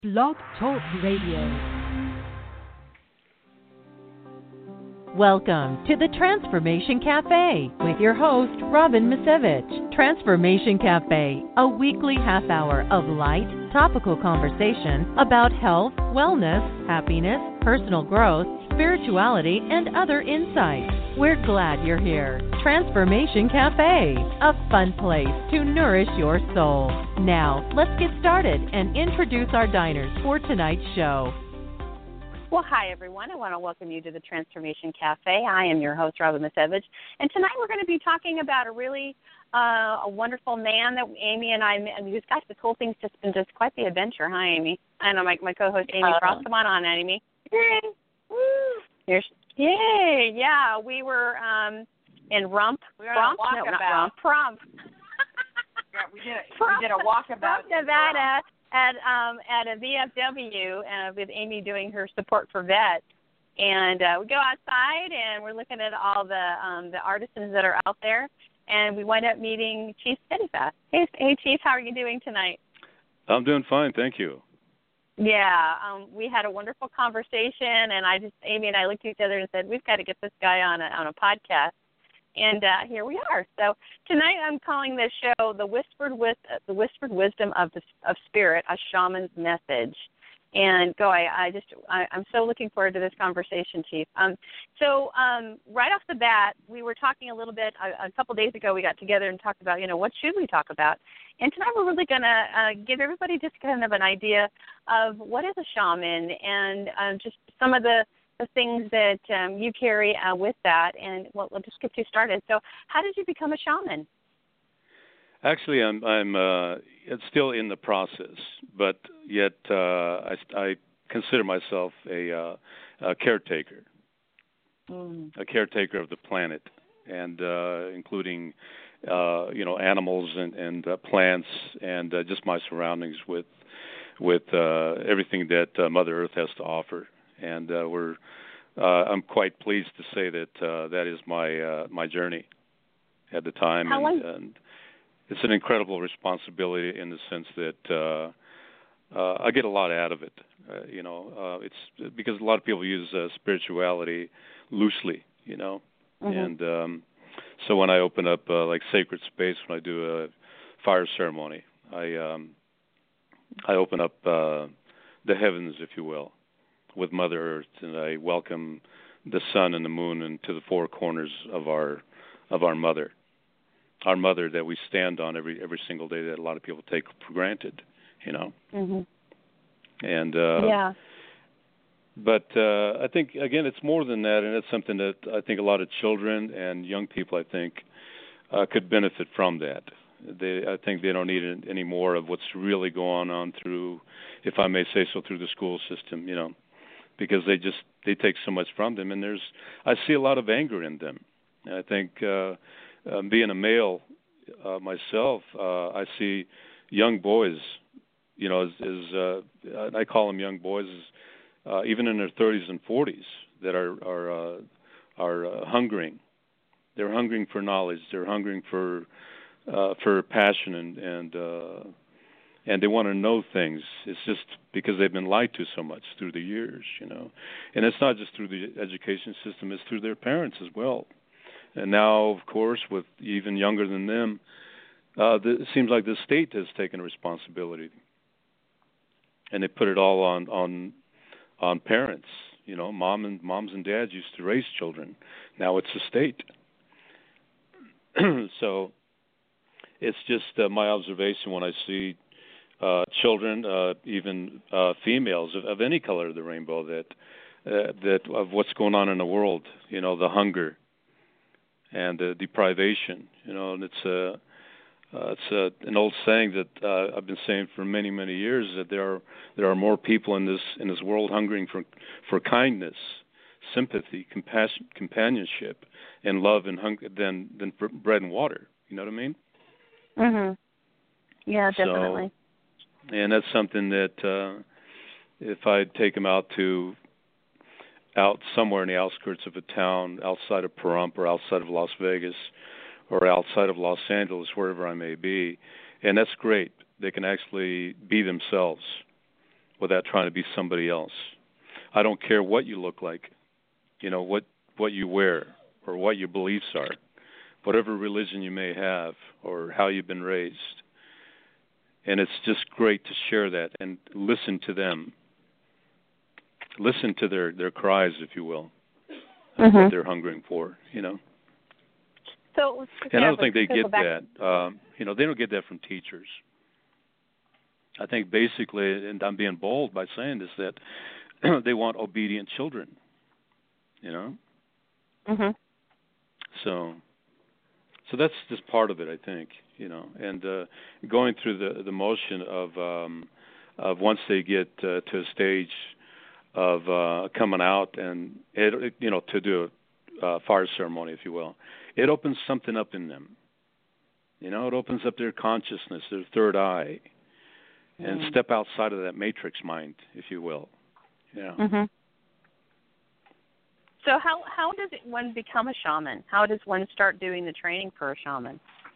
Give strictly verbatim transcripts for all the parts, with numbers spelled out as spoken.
Blog Talk Radio. Welcome to the Transformation Cafe with your host, Robin Misevich. Transformation Cafe, a weekly half hour of light, topical conversation about health, wellness, happiness, personal growth, spirituality, and other insights. We're glad you're here. Transformation Cafe, a fun place to nourish your soul. Now, let's get started and introduce our diners for tonight's show. Well, hi, everyone. I want to welcome you to the Transformation Cafe. I am your host, Robin Misevich, and tonight we're going to be talking about a really uh, a wonderful man that Amy and I met. I mean, gosh, this whole thing's just been just quite the adventure. Hi, Amy. I know my, my co-host, Amy uh, Frost. Come on on, Amy. Yay. Woo. Here's, yay. Yeah, we were um, in Rump. We were on a walkabout. No, not Rump. Prompt. Yeah, we did, we did a walkabout. Nevada. At um at a V F W uh, with Amy doing her support for vets, and uh, we go outside and we're looking at all the um the artisans that are out there, and we wind up meeting Chief Steadfast. Hey, hey Chief, how are you doing tonight? I'm doing fine, thank you. Yeah, um, we had a wonderful conversation, and I just Amy and I looked at each other and said we've got to get this guy on a on a podcast. And uh, here we are. So tonight I'm calling this show "The Whispered Wis- The Whispered Wisdom of the of Spirit: A Shaman's Message." And go, I, I just I, I'm so looking forward to this conversation, Chief. Um, so um, right off the bat, we were talking a little bit a, a couple days ago. We got together and talked about, you know, what should we talk about? And tonight we're really going to uh, give everybody just kind of an idea of what is a shaman and um, just some of the the things that um, you carry uh, with that, and well, we'll just get you started. So, how did you become a shaman? Actually, I'm I'm uh, it's still in the process, but yet uh, I, I consider myself a, uh, a caretaker, mm. a caretaker of the planet, and uh, including uh, you know animals and and uh, plants and uh, just my surroundings with with uh, everything that uh, Mother Earth has to offer. And uh, we're, uh, I'm quite pleased to say that uh, that is my uh, my journey at the time, How and, long? and it's an incredible responsibility in the sense that uh, uh, I get a lot out of it. Uh, you know, uh, it's because a lot of people use uh, spirituality loosely, you know, mm-hmm. and um, so when I open up uh, like sacred space, when I do a fire ceremony, I um, I open up uh, the heavens, if you will, with Mother Earth, and I welcome the sun and the moon into the four corners of our of our mother, our mother that we stand on every every single day that a lot of people take for granted, you know. Mm-hmm. And uh, yeah. But uh, I think again, it's more than that, and it's something that I think a lot of children and young people, I think, uh, could benefit from that. They, I think they don't need any more of what's really going on through, if I may say so, through the school system, you know. Because they just they take so much from them, and there's I see a lot of anger in them. And I think uh, um, being a male uh, myself, uh, I see young boys, you know, as, as uh, I call them young boys, uh, even in their thirties and forties, that are are uh, are uh, hungering. They're hungering for knowledge. They're hungering for uh, for passion and and. Uh, And they want to know things. It's just because they've been lied to so much through the years, you know. And it's not just through the education system, it's through their parents as well. And now, of course, with even younger than them, uh, the, it seems like the state has taken responsibility. And they put it all on, on, on parents. You know, mom and moms and dads used to raise children. Now it's the state. So it's just uh, my observation when I see Uh, children, uh, even uh, females of, of any color of the rainbow, that uh, that of what's going on in the world, you know, the hunger and the deprivation, you know, and it's a uh, it's a, an old saying that uh, I've been saying for many many years, that there are there are more people in this in this world hungering for for kindness, sympathy, compassion, companionship, and love and hunger than than for bread and water. You know what I mean? Mhm. Yeah, definitely. So, and that's something that uh, if I take them out to out somewhere in the outskirts of a town, outside of Pahrump or outside of Las Vegas or outside of Los Angeles, wherever I may be, and that's great. They can actually be themselves without trying to be somebody else. I don't care what you look like, you know, what, what you wear or what your beliefs are, whatever religion you may have or how you've been raised. And it's just great to share that and listen to them. Listen to their, their cries, if you will, mm-hmm. what they're hungering for, you know. So, and I don't think they get that. Um, you know, they don't get that from teachers. I think basically, and I'm being bold by saying this, that they want obedient children, you know. Mm-hmm. So, so that's just part of it, I think, you know. And uh, going through the the motion of um, of once they get uh, to a stage of uh, coming out and it, it, you know, to do a uh, fire ceremony, if you will, it opens something up in them. You know, it opens up their consciousness, their third eye, mm. and step outside of that matrix mind, if you will. Yeah. Mm-hmm. So how how does it, one become a shaman? How does one start doing the training for a shaman?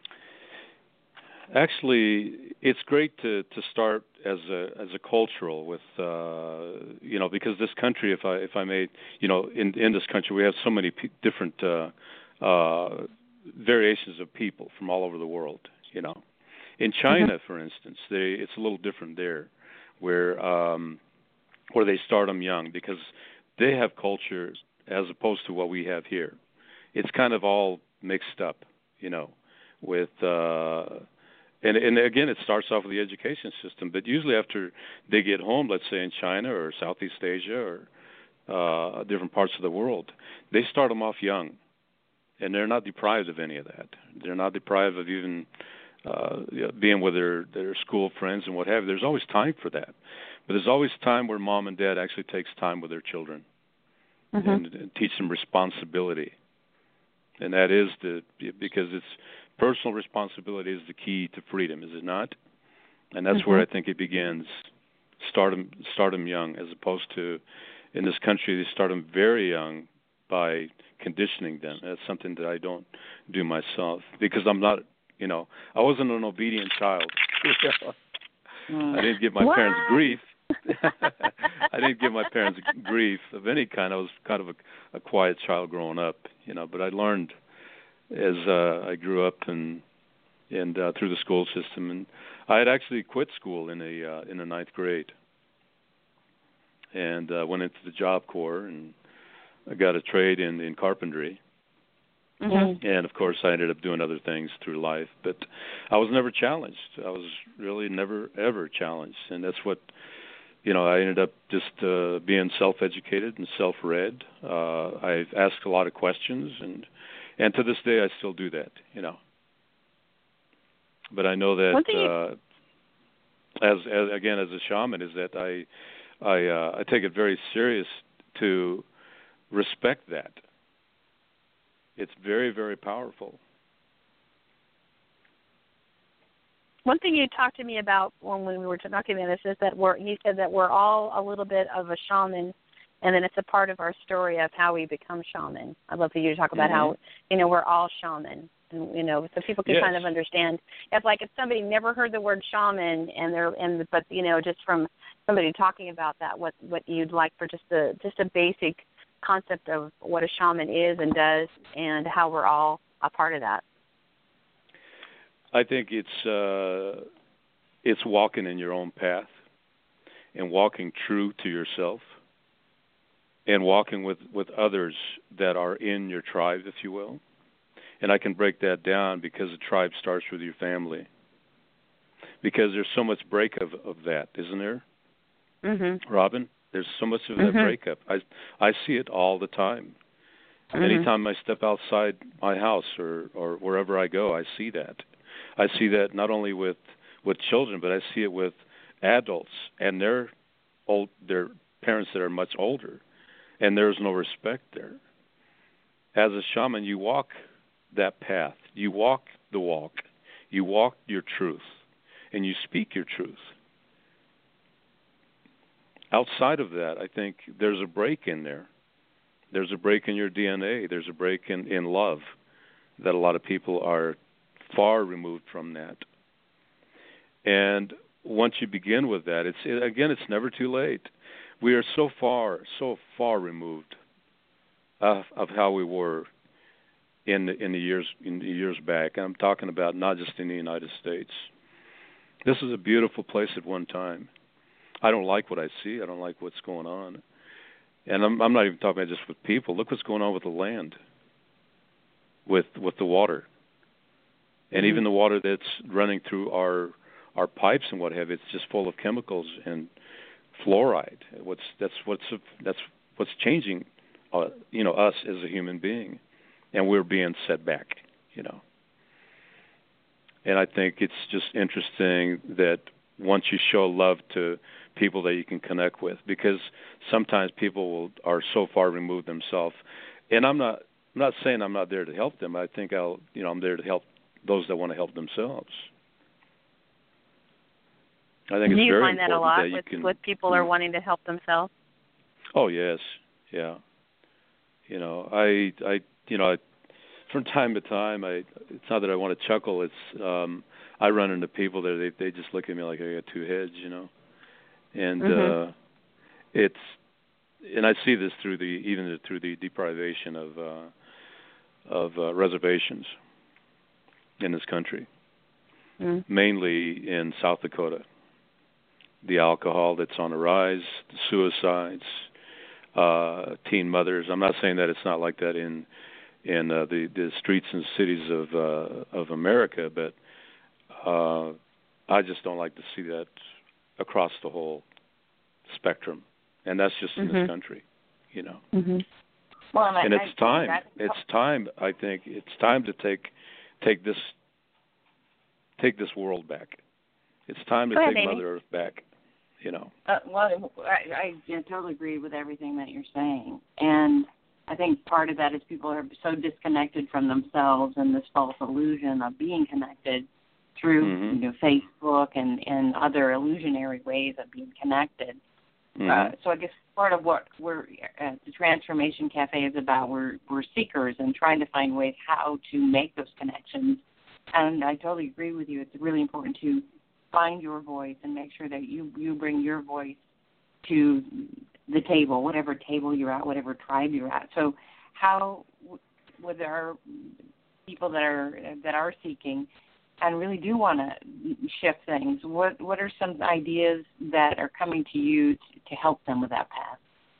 Actually, it's great to, to start as a as a cultural with uh, you know, because this country, if I if I may, you know, in in this country we have so many p- different uh, uh, variations of people from all over the world. You know, in China, mm-hmm. for instance, they it's a little different there, where um, where they start them young because they have culture as opposed to what we have here. It's kind of all mixed up, you know, with. Uh, And, and again, it starts off with the education system. But usually after they get home, let's say in China or Southeast Asia or uh, different parts of the world, they start them off young. And they're not deprived of any of that. They're not deprived of even uh, you know, being with their, their school friends and what have you. There's always time for that. But there's always time where mom and dad actually takes time with their children mm-hmm. and, and teach them responsibility. And that is the because it's personal responsibility is the key to freedom, is it not? And that's mm-hmm. where I think it begins. Start them, start them young, as opposed to in this country they start them very young by conditioning them. That's something that I don't do myself because I'm not, you know, I wasn't an obedient child. I didn't give my what? parents grief. I didn't give my parents grief of any kind. I was kind of a, a quiet child growing up, you know, but I learned as uh, I grew up and and uh, through the school system, and I had actually quit school in a uh, in the ninth grade, and uh, went into the Job Corps, and I got a trade in in carpentry, mm-hmm. and of course I ended up doing other things through life, but I was never challenged. I was really never ever challenged, and that's what. You know, I ended up just uh, being self-educated and self-read. Uh, I've asked a lot of questions, and and to this day I still do that. You know, but I know that uh, as, as again as a shaman is that I I uh, I take it very serious to respect that. It's very very powerful. One thing you talked to me about when we were talking about this is that we're, you said that we're all a little bit of a shaman, and then it's a part of our story of how we become shaman. I'd love for you to talk about mm-hmm. how, you know, we're all shaman, and, you know, so people can yes. kind of understand. It's like if somebody never heard the word shaman, and they're, and but you know, just from somebody talking about that, what what you'd like for just a just a basic concept of what a shaman is and does, and how we're all a part of that. I think it's uh, it's walking in your own path and walking true to yourself and walking with, with others that are in your tribe, if you will. And I can break that down because the tribe starts with your family. Because there's so much break of, of that, isn't there? Mm-hmm. Robin, there's so much of mm-hmm. that breakup. I, I see it all the time. Mm-hmm. Anytime I step outside my house or, or wherever I go, I see that. I see that not only with, with children, but I see it with adults and their old their parents that are much older, and there's no respect there. As a shaman, you walk that path. You walk the walk. You walk your truth, and you speak your truth. Outside of that, I think there's a break in there. There's a break in your D N A. There's a break in, in love that a lot of people are far removed from that. And once you begin with that, it's it, again, it's never too late. We are so far, so far removed of, of how we were in the, in the years in the years back. I'm talking about not just in the United States. This is a beautiful place at one time. I don't like what I see. I don't like what's going on. And I'm, I'm not even talking about just with people. Look what's going on with the land, with with the water, and mm-hmm. even the water that's running through our our pipes and what have you. It's just full of chemicals and fluoride. What's that's what's that's what's changing, uh, you know, us as a human being, and we're being set back, you know. And I think it's just interesting that once you show love to people that you can connect with, because sometimes people will, are so far removed themselves, and I'm not I'm not saying I'm not there to help them. I think I'll you know I'm there to help those that want to help themselves. I think Do it's you very find that a lot that with, can, with people are wanting to help themselves? Oh yes, yeah. You know, I I you know I, from time to time I it's not that I want to chuckle. It's um, I run into people that they they just look at me like I got two heads, you know, and mm-hmm. uh, it's and I see this through the even through the deprivation of uh, of uh, reservations in this country, mm. mainly in South Dakota. The alcohol that's on the rise, the suicides, uh, teen mothers. I'm not saying that it's not like that in in uh, the the streets and cities of uh, of America, but uh, I just don't like to see that across the whole spectrum, and that's just in mm-hmm. this country, you know. Mm-hmm. Well, and, and I, it's I time. That, it's time. I think it's time to take take this take this world back. It's time to Go take ahead, Mother Earth back. You know. Uh, well, I, I you know, totally agree with everything that you're saying, and I think part of that is people are so disconnected from themselves and this false illusion of being connected through mm-hmm. you know Facebook and, and other illusionary ways of being connected. Mm-hmm. Uh, so I guess part of what we're uh, the Transformation Cafe is about, we're we're seekers and trying to find ways how to make those connections. And I totally agree with you. It's really important to find your voice and make sure that you, you bring your voice to the table, whatever table you're at, whatever tribe you're at. So how, with our people that are that are seeking and really do want to shift things, what what are some ideas that are coming to you to, to help them with that path?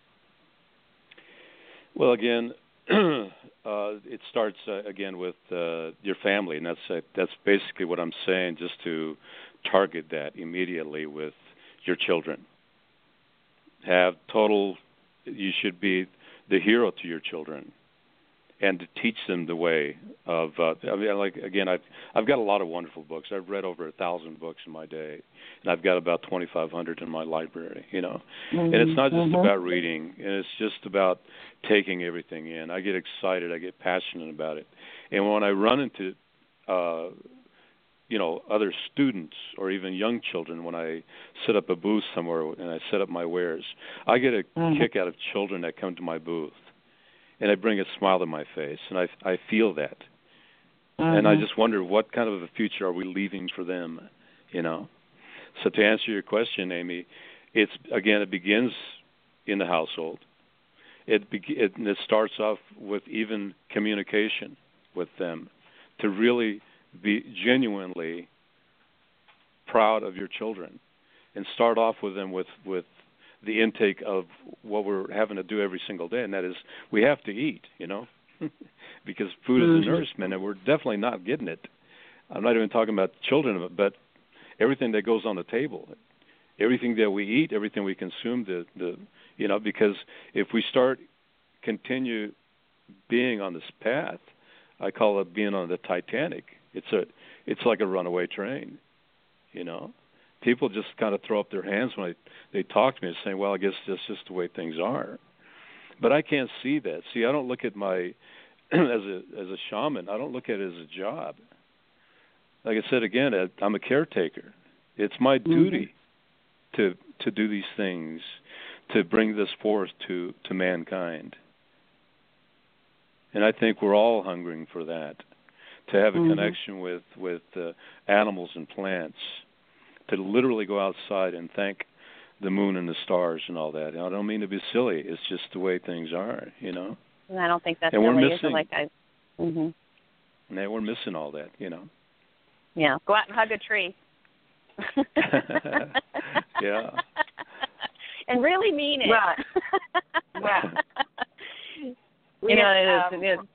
Well, again, uh, it starts uh, again with uh, your family, and that's uh, that's basically what I'm saying. Just to target that immediately with your children. Have total. You should be the hero to your children, and to teach them the way of. Uh, I mean, like again, I've I've got a lot of wonderful books. I've read over a thousand books in my day, and I've got about twenty-five hundred in my library. You know, mm-hmm. and it's not just mm-hmm. about reading, and it's just about taking everything in. I get excited. I get passionate about it, and when I run into, uh, you know, other students or even young children, when I set up a booth somewhere and I set up my wares, I get a mm-hmm. kick out of children that come to my booth. And I bring a smile to my face, and I, I feel that. Mm-hmm. And I just wonder, what kind of a future are we leaving for them, you know? So to answer your question, Amy, it's again, it begins in the household. It, be, it, it starts off with even communication with them, to really be genuinely proud of your children, and start off with them with, with the intake of what we're having to do every single day, and that is we have to eat, you know, because food mm-hmm. is a nourishment, and we're definitely not getting it. I'm not even talking about children, but everything that goes on the table, everything that we eat, everything we consume, the, the you know, because if we start continue being on this path, I call it being on the Titanic. It's a it's like a runaway train, you know. People just kind of throw up their hands when they, they talk to me and say, well, I guess that's just the way things are. But I can't see that. See, I don't look at my, as a as a shaman, I don't look at it as a job. Like I said again, I'm a caretaker. It's my mm-hmm. duty to to do these things, to bring this forth to, to mankind. And I think we're all hungering for that, to have a mm-hmm. connection with, with uh, animals and plants, to literally go outside and thank the moon and the stars and all that. And I don't mean to be silly. It's just the way things are, you know. And I don't think that's and we're silly. missing, like I. Mhm. And we're missing all that, you know. Yeah, go out and hug a tree. Yeah. And really mean it. Right. Right. We you know, had, it is, um, it is.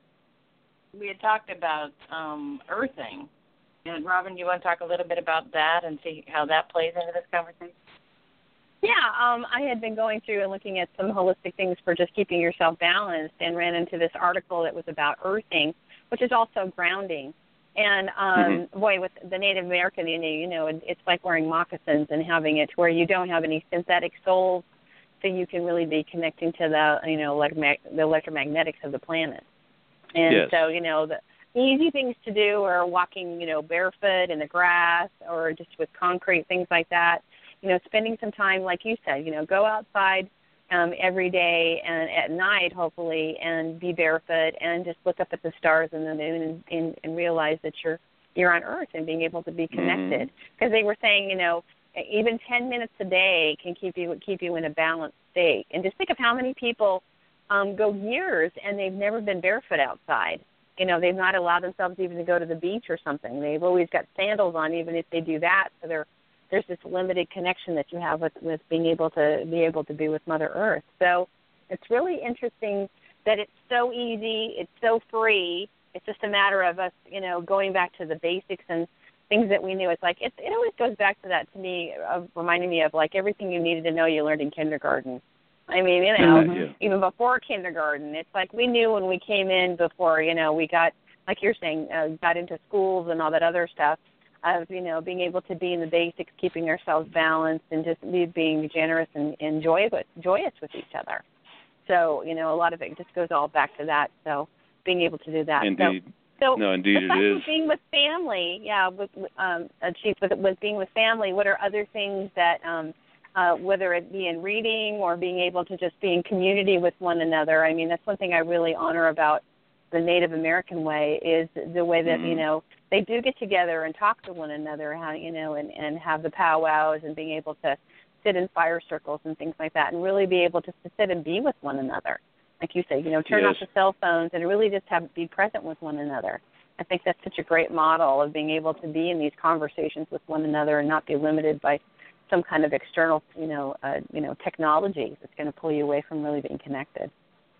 We had talked about um, earthing. And Robin, you want to talk a little bit about that and see how that plays into this conversation? Yeah, um, I had been going through and looking at some holistic things for just keeping yourself balanced, and ran into this article that was about earthing, which is also grounding. And, um, mm-hmm. boy, with the Native American, you know, it's like wearing moccasins and having it where you don't have any synthetic soles, so you can really be connecting to the, you know, like the electromagnetics of the planet. And yes. so, you know, the easy things to do are walking, you know, barefoot in the grass or just with concrete, things like that. You know, spending some time, like you said, you know, go outside um, every day and at night, hopefully, and be barefoot and just look up at the stars and the moon and, and, and realize that you're you're on Earth and being able to be connected. Because mm-hmm. they were saying, you know, even ten minutes a day can keep you keep you in a balanced state. And just think of how many people um, go years and they've never been barefoot outside. You know, they've not allowed themselves even to go to the beach or something. They've always got sandals on, even if they do that. So they're there's this limited connection that you have with, with being able to be able to be with Mother Earth. So it's really interesting that it's so easy, it's so free. It's just a matter of us, you know, going back to the basics and things that we knew. It's like it, it always goes back to that to me, of reminding me of like everything you needed to know you learned in kindergarten. I mean, you know, uh, yeah. even before kindergarten, it's like we knew when we came in before, you know, we got, like you're saying, uh, got into schools and all that other stuff. Of, you know, being able to be in the basics, keeping ourselves balanced, and just be, being generous and, and joyous, joyous with each other. So, you know, a lot of it just goes all back to that. So being able to do that. Indeed. So, so no, indeed it is. With being with family, yeah, with, um, Chief, with, with being with family, what are other things that, um, uh, whether it be in reading or being able to just be in community with one another? I mean, that's one thing I really honor about the Native American way is the way that, mm-hmm. you know, they do get together and talk to one another, how, you know, and, and have the powwows and being able to sit in fire circles and things like that and really be able to sit and be with one another. Like you say, you know, turn yes. off the cell phones and really just have be present with one another. I think that's such a great model of being able to be in these conversations with one another and not be limited by some kind of external, you know, uh, you know, technology that's going to pull you away from really being connected.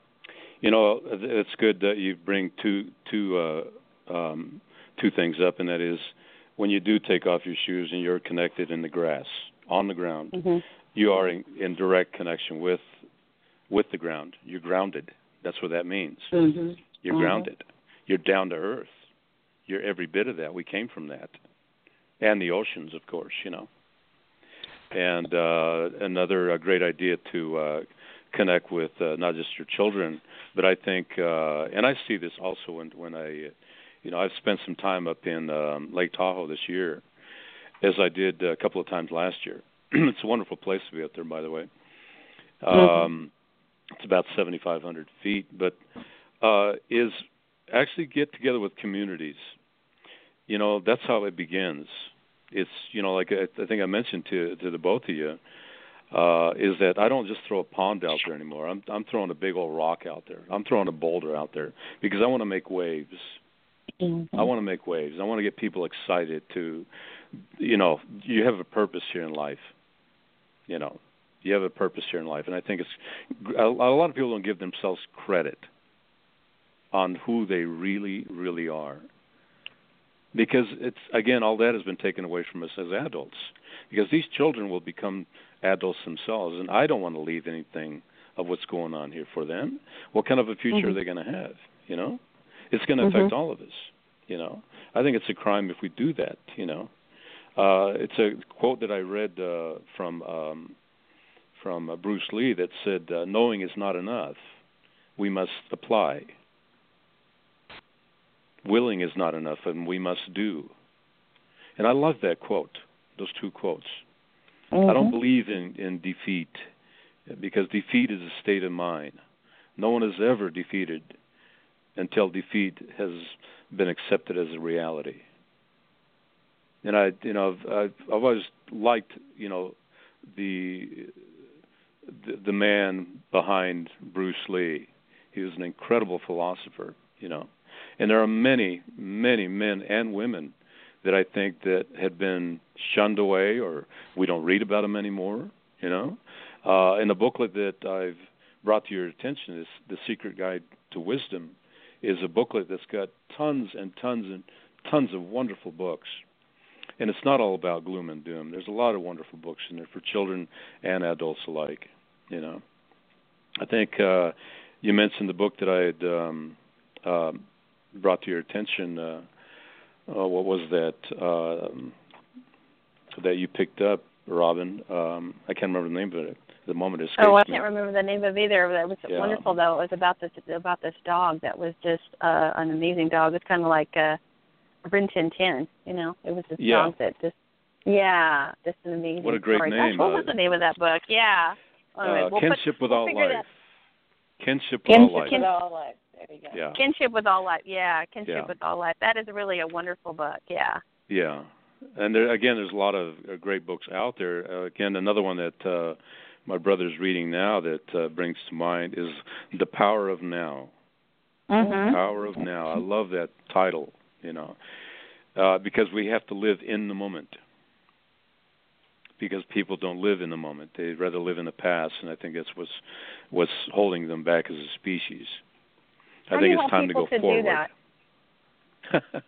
You know, it's good that you bring two two uh, um, two things up, and that is when you do take off your shoes and you're connected in the grass, on the ground, mm-hmm. you are in, in direct connection with with the ground. You're grounded. That's what that means. Mm-hmm. You're mm-hmm. grounded. You're down to earth. You're every bit of that. We came from that. And the oceans, of course, you know. And uh, another uh, great idea to uh, connect with uh, not just your children, but I think, uh, and I see this also when, when I, you know, I've spent some time up in um, Lake Tahoe this year, as I did a couple of times last year. It's a wonderful place to be up there, by the way. Um, mm-hmm. It's about seventy-five hundred feet, but uh, is actually get together with communities. You know, that's how it begins. It's, you know, like I, I think I mentioned to to the both of you, uh, is that I don't just throw a pond out there anymore. I'm I'm throwing a big old rock out there. I'm throwing a boulder out there because I want to make waves. Mm-hmm. I want to make waves. I want to get people excited to, you know, you have a purpose here in life. You know, you have a purpose here in life. And I think it's, a, a lot of people don't give themselves credit on who they really, really are. Because it's, again, all that has been taken away from us as adults. Because these children will become adults themselves, and I don't want to leave anything of what's going on here for them. What kind of a future mm-hmm. are they going to have, you know? It's going to affect mm-hmm. all of us, you know. I think it's a crime if we do that, you know. Uh, it's a quote that I read uh, from um, from uh, Bruce Lee that said, uh, knowing is not enough. We must apply. Willing is not enough, and we must do. And I love that quote, those two quotes. Mm-hmm. I don't believe in, in defeat, because defeat is a state of mind. No one is ever defeated until defeat has been accepted as a reality. and I, you know, I've, I've, I've always liked, you know, the, the the man behind Bruce Lee. He was an incredible philosopher, you know, and there are many, many men and women that I think that had been shunned away, or we don't read about them anymore, you know. Uh, and the booklet that I've brought to your attention is The Secret Guide to Wisdom, is a booklet that's got tons and tons and tons of wonderful books. And it's not all about gloom and doom. There's a lot of wonderful books in there for children and adults alike, you know. I think uh, you mentioned the book that I had um, uh, brought to your attention. Uh, uh, what was that uh, that you picked up, Robin? Um, I can't remember the name of it. The moment it escapes Oh, I me. can't remember the name of either. That was Yeah. wonderful, though. It was about this about this dog that was just uh, an amazing dog. It's kind of like uh, Rin Tin Tin, you know. It was this Yeah. dog that just, yeah, just an amazing What a great story. name. Gosh, what Uh, was the name of that book? Yeah. Anyway, Uh, we'll Kinship put, with we'll All figure Life. That. Kinship with Kinship All Life. with all life. There you go. Yeah. Kinship with All Life. Yeah, Kinship Yeah. with All Life. That is really a wonderful book. Yeah. Yeah. And there, again, there's a lot of uh, great books out there. Uh, again, another one that uh, my brother's reading now that uh, brings to mind is The Power of Now. Mhm. Power of Now. I love that title, you know, uh, because we have to live in the moment. Because people don't live in the moment; they'd rather live in the past, and I think that's what's what's holding them back as a species. How I do think you it's help time to people go to forward. do that?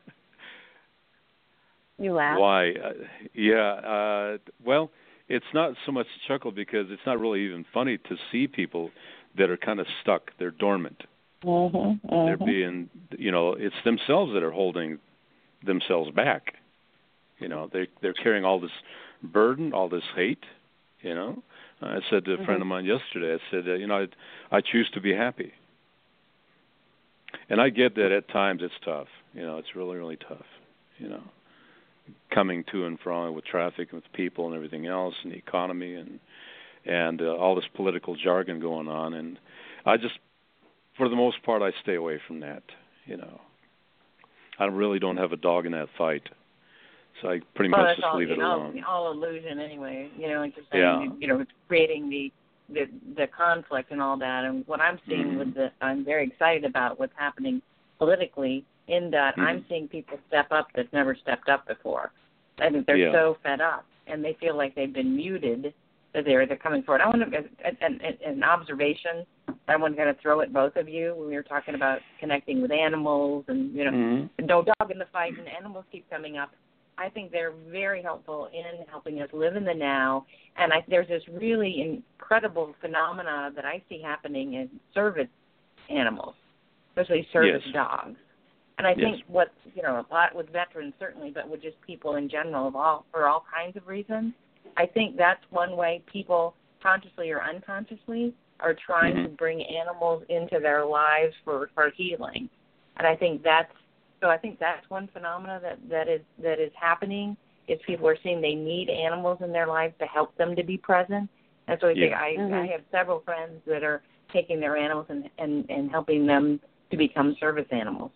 You laugh. Why? Uh, yeah. Uh, well, it's not so much a chuckle because it's not really even funny to see people that are kind of stuck. They're dormant. Mm-hmm, They're mm-hmm. being, you know, it's themselves that are holding themselves back. You know, they they're carrying all this burden, all this hate. You know, I said to a Mm-hmm. friend of mine yesterday, I said, uh, you know, I, I choose to be happy. And I get that at times it's tough. You know, it's really, really tough. You know, coming to and from with traffic and with people and everything else, and the economy and and uh, all this political jargon going on. And I just, for the most part, I stay away from that. You know, I really don't have a dog in that fight. So I pretty Well, much that's just all, leave you it know, alone. all illusion anyway. You know, like you're saying, Yeah. you, you know, it's creating the, the the conflict and all that. And what I'm seeing Mhm. with the, I'm very excited about what's happening politically. In that, Mhm. I'm seeing people step up that's never stepped up before. I think they're Yeah. so fed up and they feel like they've been muted. That they're they're coming forward. I want to an, an, an observation. I want to kind of throw at both of you when we were talking about connecting with animals and you know, Mhm. no dog in the fight and animals keep coming up. I think they're very helpful in helping us live in the now. And I, there's this really incredible phenomena that I see happening in service animals, especially service Yes. dogs. And I Yes. think what, you know, a lot with veterans certainly, but with just people in general of all for all kinds of reasons, I think that's one way people consciously or unconsciously are trying Mhm. to bring animals into their lives for, for healing. And I think that's So I think that's one phenomena that, that is that is happening is people are seeing they need animals in their lives to help them to be present. And so I think Yeah. I, Mhm. I have several friends that are taking their animals and, and, and helping them to become service animals.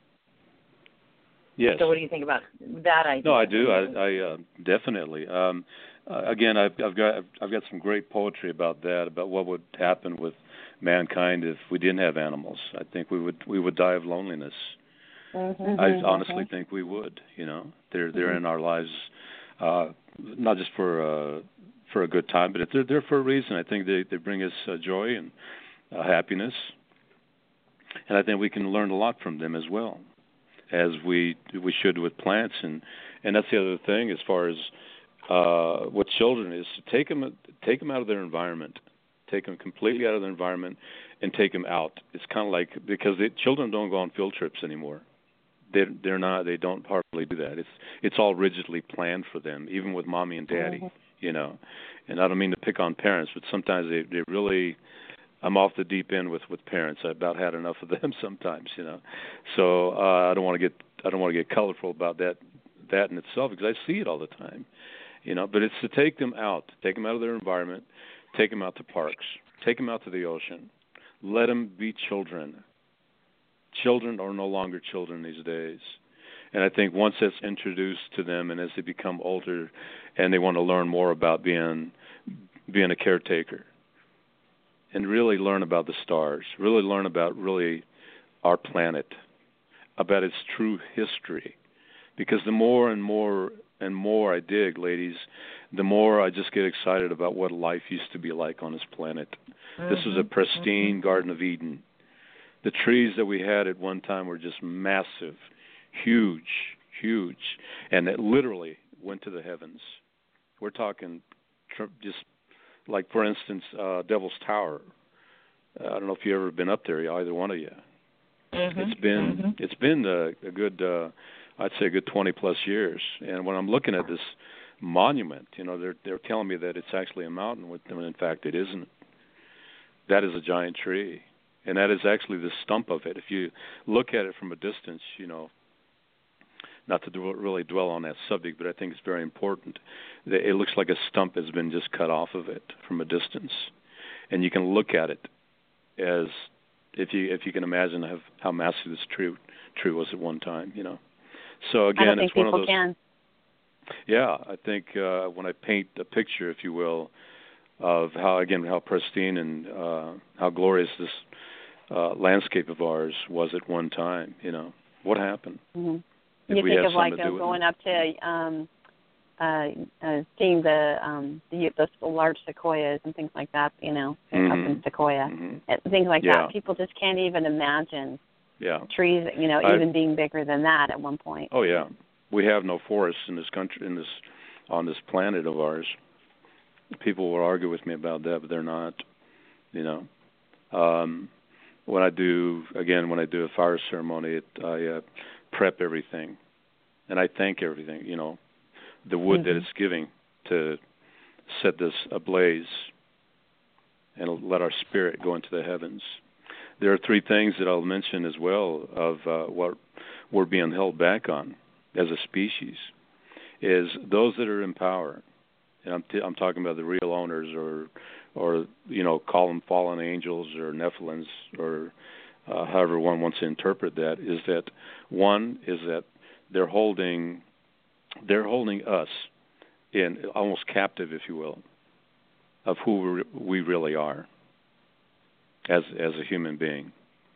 Yes. So what do you think about that idea? No, I do. I, I uh, definitely. Um, uh, again, I've, I've got I've got some great poetry about that, about what would happen with mankind if we didn't have animals. I think we would we would die of loneliness. Mm-hmm. I honestly think we would. You know, they're they're in our lives, uh, not just for uh, for a good time, but they're there for a reason. I think they they bring us uh, joy and uh, happiness, and I think we can learn a lot from them as well, as we we should with plants. And and that's the other thing as far as uh, with children is to take them take them out of their environment, take them completely out of their environment, and take them out. It's kind of like because they, children don't go on field trips anymore. They're, they're not. They don't hardly do that. It's it's all rigidly planned for them, even with mommy and daddy. Mm-hmm. You know, and I don't mean to pick on parents, but sometimes they they really. I'm off the deep end with, with parents. I about had enough of them sometimes. You know, so uh, I don't want to get I don't want to get colorful about that that in itself because I see it all the time. You know, but it's to take them out, take them out of their environment, take them out to parks, take them out to the ocean, let them be children. Children are no longer children these days. And I think once that's introduced to them, and as they become older, and they want to learn more about being being a caretaker, and really learn about the stars, really learn about really our planet, about its true history. Because the more and more and more I dig, ladies, the more I just get excited about what life used to be like on this planet. Mm-hmm. This was a pristine mm-hmm. Garden of Eden. The trees that we had at one time were just massive, huge, huge, and it literally went to the heavens. We're talking tr- just like, for instance, uh, Devil's Tower. Uh, I don't know if you've ever been up there, either one of you. Mm-hmm. It's been mm-hmm. it's been a, a good, uh, I'd say, a good twenty plus years. And when I'm looking at this monument, you know, they're they're telling me that it's actually a mountain, when in fact it isn't. That is a giant tree, and that is actually the stump of it. If you look at it from a distance, you know, not to do, really dwell on that subject, but I think it's very important. It looks like a stump has been just cut off of it from a distance, and you can look at it as if you if you can imagine how, how massive this tree tree was at one time, you know. So again, I don't think it's one people of those. Can. Yeah, I think uh, when I paint a picture, if you will, of how again how pristine and uh, how glorious this uh, landscape of ours was at one time, you know, what happened? Mm-hmm. You think of like uh, going up to um, uh, uh, seeing the um, the, the large sequoias and things like that, you know, mm-hmm. up in Sequoia, mm-hmm. things like yeah. that. People just can't even imagine yeah. trees, you know, I've, even being bigger than that at one point. Oh yeah, we have no forests in this country, in this on this planet of ours. People will argue with me about that, but they're not, you know. Um, when I do again, when I do a fire ceremony, it, I uh, prep everything, and I thank everything, you know, the wood mm-hmm. that it's giving to set this ablaze and let our spirit go into the heavens. There are three things that I'll mention as well of uh, what we're being held back on as a species, is those that are in power, and I'm, t- I'm talking about the real owners, or, or you know, call them fallen angels or Nephilims, or uh, however one wants to interpret that, is that one is that they're holding, they're holding us in almost captive, if you will, of who we really are as as a human being.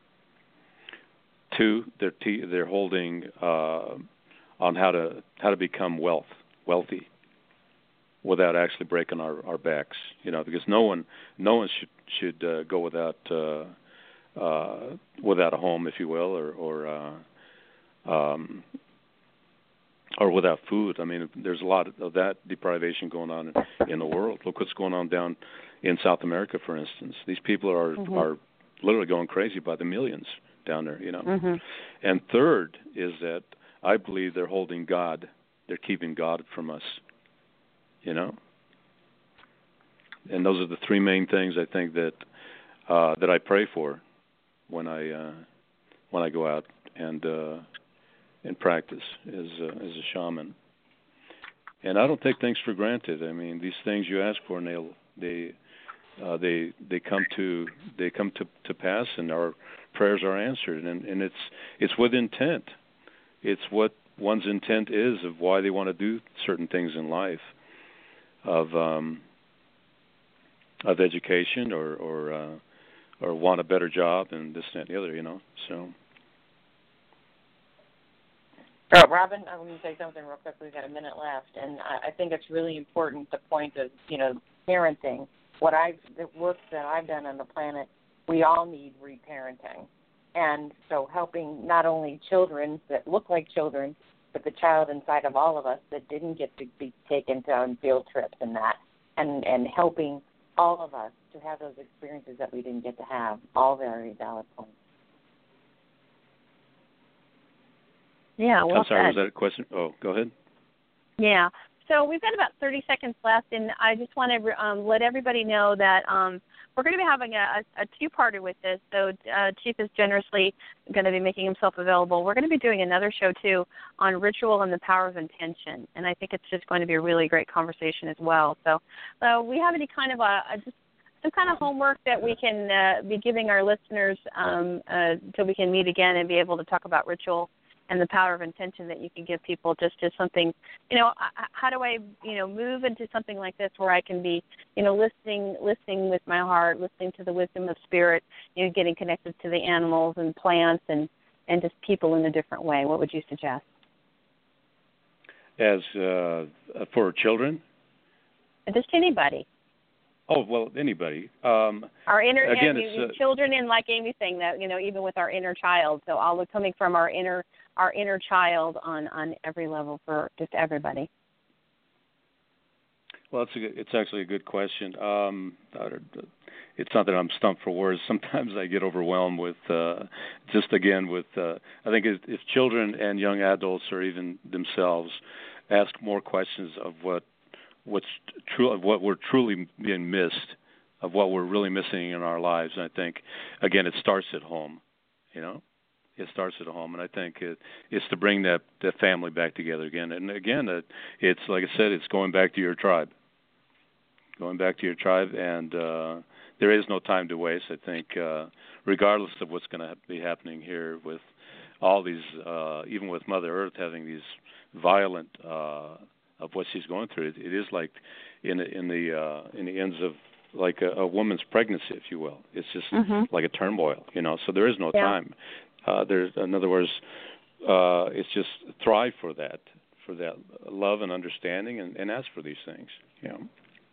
Two, they're te- they're holding uh, on how to how to become wealth wealthy without actually breaking our, our backs, you know, because no one no one should should uh, go without uh, uh, without a home, if you will, or or uh, um, or without food. I mean, there's a lot of that deprivation going on in, in the world. Look what's going on down in South America, for instance. These people are mm-hmm. are literally going crazy by the millions down there, you know. Mm-hmm. And third is that I believe they're holding God. They're keeping God from us, you know. And those are the three main things I think that uh, that I pray for when I uh, when I go out and uh, and practice as uh, as a shaman. And I don't take things for granted. I mean, these things you ask for, and they they uh, they they come to they come to, to pass, and our prayers are answered. And, and it's it's with intent. It's what one's intent is of why they want to do certain things in life, of um, of education, or or uh, or want a better job, and this and that and the other, you know. So. Oh, Robin, I'm going to say something real quick. We've got a minute left, and I, I think it's really important, the point of, you know, parenting. What I've, the work that I've done on the planet, we all need reparenting. And so helping not only children that look like children, but the child inside of all of us that didn't get to be taken to on field trips and that, and, and helping all of us to have those experiences that we didn't get to have, all very valid points. Yeah, well I'm sorry, said. was that a question? Oh, go ahead. Yeah. So we've got about thirty seconds left, and I just want to um, let everybody know that um, we're going to be having a, a two-parter with this. So uh, Chief is generously going to be making himself available. We're going to be doing another show, too, on ritual and the power of intention, and I think it's just going to be a really great conversation as well. So uh, we have any kind of a, a just some kind of homework that we can uh, be giving our listeners um, uh, so we can meet again and be able to talk about ritual and the power of intention that you can give people just as something, you know, how do I, you know, move into something like this where I can be, you know, listening, listening with my heart, listening to the wisdom of spirit, you know, getting connected to the animals and plants and, and just people in a different way. What would you suggest? As uh, for children? Just anybody. Oh, well, anybody. Um, our inner again, and, it's, you, uh, children, and like Amy's saying, that, you know, even with our inner child. So all the coming from our inner our inner child on, on every level for just everybody. Well, it's a good, it's actually a good question. Um, it's not that I'm stumped for words. Sometimes I get overwhelmed with uh, just again with. Uh, I think if, if children and young adults, or even themselves, ask more questions of what. What's true of what we're truly being missed, of what we're really missing in our lives. And I think, again, it starts at home. You know, it starts at home, and I think it, it's to bring that, that family back together again. And again, it, it's like I said, it's going back to your tribe, going back to your tribe, and uh, there is no time to waste. I think, uh, regardless of what's going to be happening here with all these, uh, even with Mother Earth having these violent. Uh, of what she's going through. It, it is like in in the uh, in the ends of like a, a woman's pregnancy, if you will. It's just mm-hmm. like a turmoil, you know. So there is no yeah. time. Uh, there's, in other words, uh, it's just thrive for that, for that love and understanding, and, and ask for these things, you know.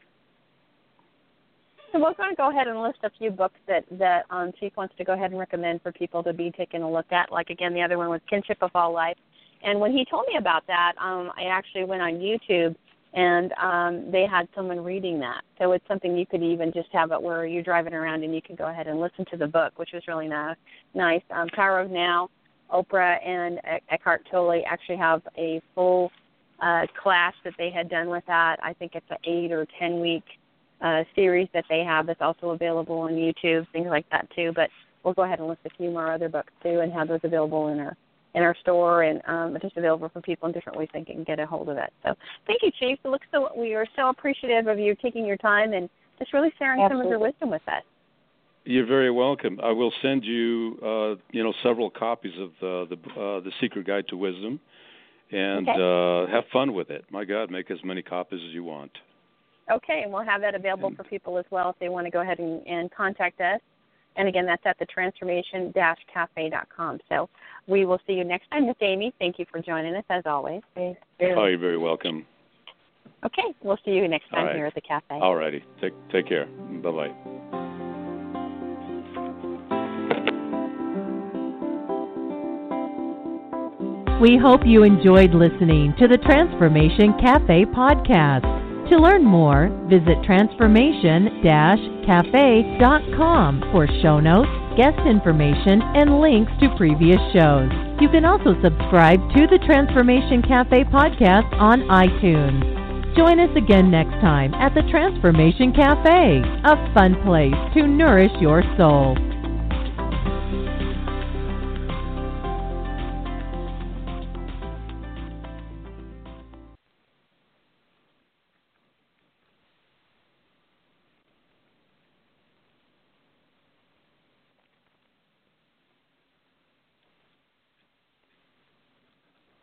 So we're going to go ahead and list a few books that, that um, Chief wants to go ahead and recommend for people to be taking a look at. Like, again, the other one was Kinship of All Life. And when he told me about that, um, I actually went on YouTube, and um, they had someone reading that. So it's something you could even just have it where you're driving around and you can go ahead and listen to the book, which was really nice. nice. Um, Power of Now, Oprah and Eckhart Tolle actually have a full uh, class that they had done with that. I think it's an eight- or ten-week uh, series that they have that's also available on YouTube, things like that too. But we'll go ahead and list a few more other books too and have those available in our in our store, and um, just available for people in different ways they can get a hold of it. So thank you, Chief. It looks so, we are so appreciative of you taking your time and just really sharing Absolutely. some of your wisdom with us. You're very welcome. I will send you, uh, you know, several copies of uh, the uh, the Secret Guide to Wisdom, and okay. uh, have fun with it. My God, make as many copies as you want. Okay, and we'll have that available and, for people as well if they want to go ahead and, and contact us. And again, that's at the transformation dash cafe dot com. So we will see you next time, Miss Amy. Thank you for joining us, as always. Oh, you're very welcome. Okay, we'll see you next time right. here at the cafe. All righty. Take, take care. Bye-bye. We hope you enjoyed listening to the Transformation Cafe podcast. To learn more, visit transformation dash cafe dot com for show notes, guest information, and links to previous shows. You can also subscribe to the Transformation Cafe podcast on iTunes. Join us again next time at the Transformation Cafe, a fun place to nourish your soul.